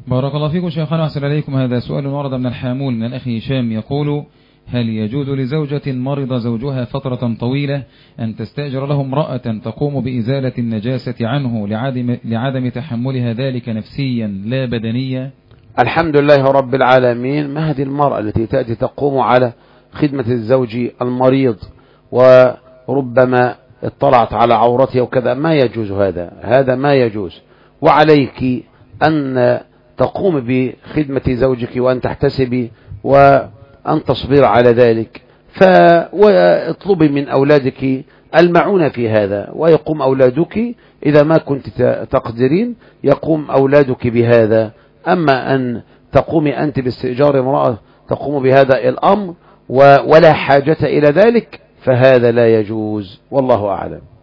بارك الله فيكم شيخنا وأحسن إليكم. هذا سؤال ورد من الحامول من الأخ هشام يقول: هل يجوز لزوجة مرض زوجها فترة طويلة أن تستأجر له امرأة تقوم بإزالة النجاسة عنه لعدم تحملها ذلك نفسيا لا بدنيا؟ الحمد لله رب العالمين. ما هذه المرأة التي تأتي تقوم على خدمة الزوج المريض وربما اطلعت على عورته وكذا؟ ما يجوز هذا ما يجوز. وعليك أن تقوم بخدمة زوجك وأن تحتسبي وأن تصبر على ذلك. واطلبي من أولادك المعونة في هذا، ويقوم أولادك إذا ما كنت تقدرين يقوم أولادك بهذا. أما أن تقومي أنت باستئجار امرأة تقوم بهذا الأمر ولا حاجة إلى ذلك فهذا لا يجوز، والله أعلم.